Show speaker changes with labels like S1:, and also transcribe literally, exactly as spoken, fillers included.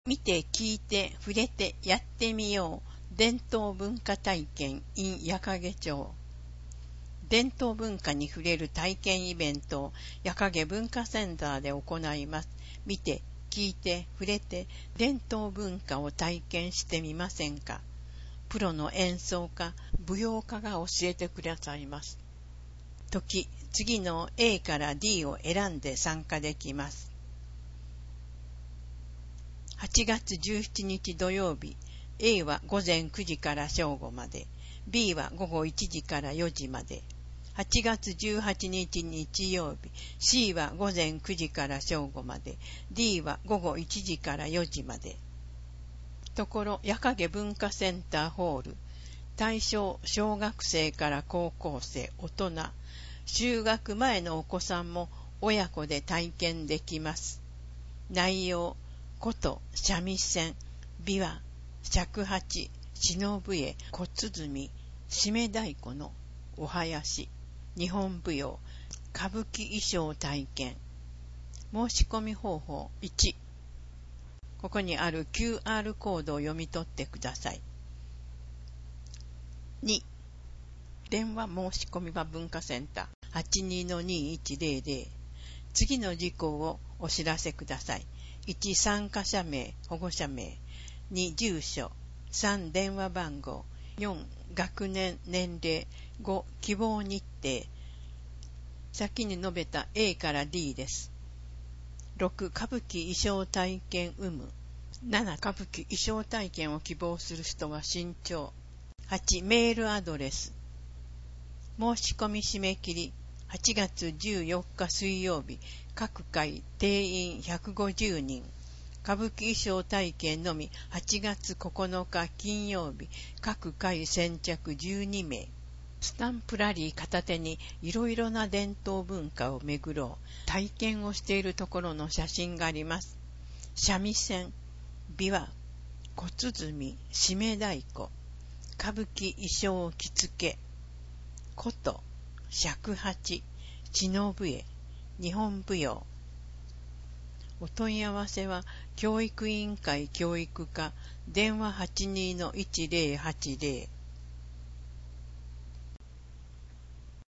S1: 見て聞いて触れてやってみよう伝統文化体験 in 矢掛町。伝統文化に触れる体験イベントを矢掛文化センターで行います。見て聞いて触れて伝統文化を体験してみませんか。プロの演奏家舞踊家が教えてくださいます。時次の A から D を選んで参加できます。はちがつじゅうしちにち土曜日、 A はごぜんくじから正午まで、 B はごごいちじからよじまで。はちがつじゅうはちにち日曜日、 C はごぜんくじから正午まで、 D はごごいちじからよじまで。ところ矢掛文化センターホール、対象小学生から高校生、大人、就学前のお子さんも親子で体験できます。内容、琴、三味線、琵琶、尺八、篠笛、小鼓、締め太鼓のお囃子、日本舞踊、歌舞伎衣装体験。申し込み方法いち、ここにある キューアール コードを読み取ってください。に、電話申し込みは文化センター はちにーのにーいちぜろぜろ。次の事項をお知らせください。いち、参加者名、保護者名。に、住所。さん、電話番号。よん、学年、年齢。ご、希望日程。先に述べた A から D です。ろく、歌舞伎衣装体験有無。なな、歌舞伎衣装体験を希望する人は慎重。はち、メールアドレス。申し込み締め切りはちがつじゅうよっか水曜日、各回定員ひゃくごじゅうにん。歌舞伎衣装体験のみはちがつここのか金曜日、各回先着じゅうにめい。スタンプラリー片手にいろいろな伝統文化を巡ろう。体験をしているところの写真があります。三味線、琵琶、小鼓、締め太鼓、歌舞伎衣装着付け、琴、尺八、篠笛、日本舞踊。お問い合わせは教育委員会教育課、電話 はちにーのいちぜろはちぜろ。